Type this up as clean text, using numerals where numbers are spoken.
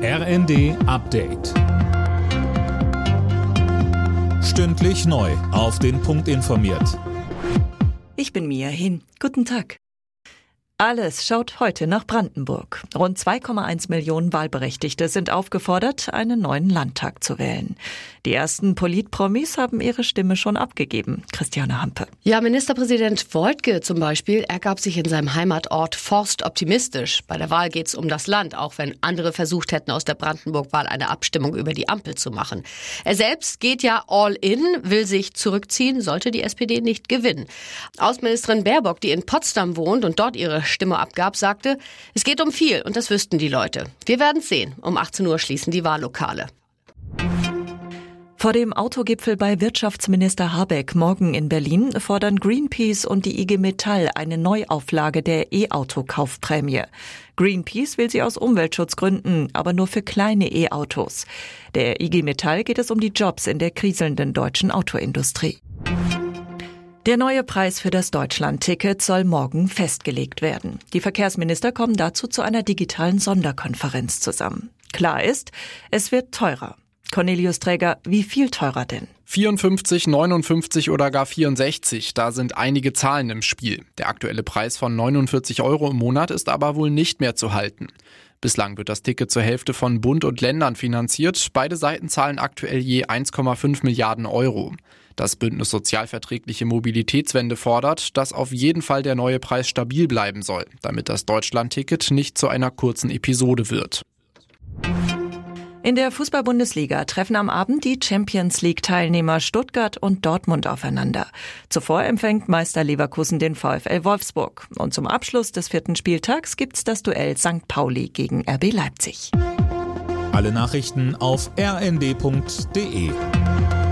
RND Update. Stündlich neu auf den Punkt informiert. Ich bin Mia Hin. Guten Tag. Alles schaut heute nach Brandenburg. Rund 2,1 Millionen Wahlberechtigte sind aufgefordert, einen neuen Landtag zu wählen. Die ersten Politpromis haben ihre Stimme schon abgegeben. Christiane Hampe. Ja, Ministerpräsident Woidke zum Beispiel, er gab sich in seinem Heimatort Forst optimistisch. Bei der Wahl geht es um das Land, auch wenn andere versucht hätten, aus der Brandenburg-Wahl eine Abstimmung über die Ampel zu machen. Er selbst geht ja all in, will sich zurückziehen, sollte die SPD nicht gewinnen. Außenministerin Baerbock, die in Potsdam wohnt und dort ihre Stimme abgab, sagte, es geht um viel und das wüssten die Leute. Wir werden es sehen. Um 18 Uhr schließen die Wahllokale. Vor dem Autogipfel bei Wirtschaftsminister Habeck morgen in Berlin fordern Greenpeace und die IG Metall eine Neuauflage der E-Auto-Kaufprämie. Greenpeace will sie aus Umweltschutzgründen, aber nur für kleine E-Autos. Der IG Metall geht es um die Jobs in der kriselnden deutschen Autoindustrie. Der neue Preis für das Deutschland-Ticket soll morgen festgelegt werden. Die Verkehrsminister kommen dazu zu einer digitalen Sonderkonferenz zusammen. Klar ist, es wird teurer. Cornelius Träger, wie viel teurer denn? 54, 59 oder gar 64, da sind einige Zahlen im Spiel. Der aktuelle Preis von 49 € im Monat ist aber wohl nicht mehr zu halten. Bislang wird das Ticket zur Hälfte von Bund und Ländern finanziert. Beide Seiten zahlen aktuell je 1,5 Milliarden €. Das Bündnis Sozialverträgliche Mobilitätswende fordert, dass auf jeden Fall der neue Preis stabil bleiben soll, damit das Deutschland-Ticket nicht zu einer kurzen Episode wird. In der Fußball-Bundesliga treffen am Abend die Champions-League-Teilnehmer Stuttgart und Dortmund aufeinander. Zuvor empfängt Meister Leverkusen den VfL Wolfsburg. Und zum Abschluss des 4. Spieltags gibt's das Duell St. Pauli gegen RB Leipzig. Alle Nachrichten auf rnd.de.